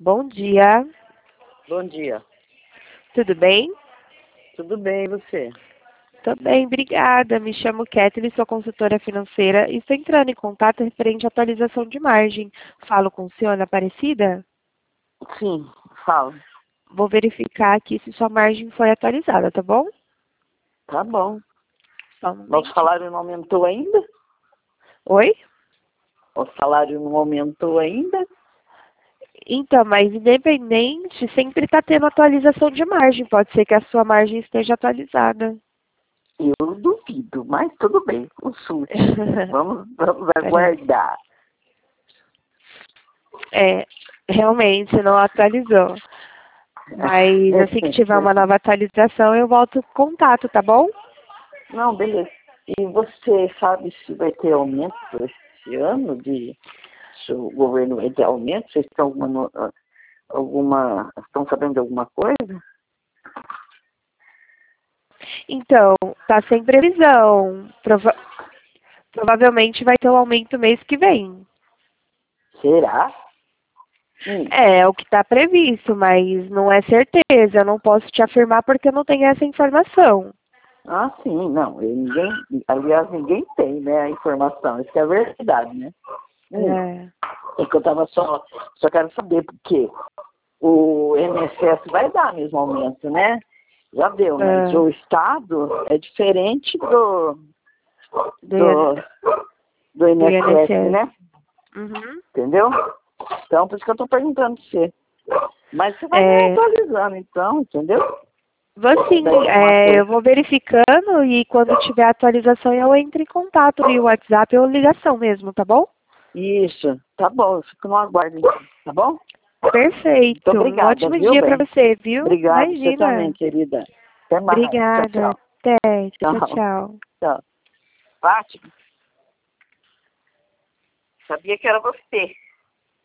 Bom dia, Bom dia. tudo bem? Tudo bem, e você? Tô bem, obrigada. Me chamo Kathleen, sou consultora financeira e estou entrando em contato referente à atualização de margem. Falo com o senhor, Ana Aparecida? Sim, fala. Vou verificar aqui se sua margem foi atualizada, tá bom? Tá bom. Só um Nosso momentinho. salário não aumentou ainda? Oi? O salário não aumentou ainda? Então, mas independente, sempre está tendo atualização de margem. Pode ser que a sua margem esteja atualizada. Eu duvido, mas tudo bem, consulte. Vamos Peraí. aguardar. É, realmente não atualizou. Mas assim que tiver uma nova atualização, eu volto com contato, tá bom? Não, beleza. E você sabe se vai ter aumento esse ano se o governo vai ter aumento? Vocês têm estão sabendo de alguma coisa? Então, tá sem previsão. Provavelmente vai ter um aumento mês que vem. Será? É o que está previsto, mas não é certeza. Eu não posso te afirmar porque eu não tenho essa informação. Ah, sim, não. Aliás, ninguém tem, né, a informação. Isso que é verdade, né? É, É que eu tava só quero saber porque o INSS vai dar mesmo aumento, né? Já deu, mas é, o Estado é diferente do, do, do do INSS, INSS. né? Uhum. Entendeu? Então, por isso que eu tô perguntando pra você. Mas você vai me É, atualizando, então, entendeu? vou sim, Daí alguma coisa. eu vou verificando e quando tiver atualização eu entro em contato via WhatsApp ou ligação mesmo, tá bom? Isso, tá bom, eu fico no aguardo, então, tá bom? Muito Perfeito. Um obrigada, ótimo viu, dia para bem? você, viu? Obrigado, você também, Imagina. querida. Até mais. Tchau, Obrigada. tchau. Até. Tchau, Tchau, tchau. tchau. Fátima, sabia que era você.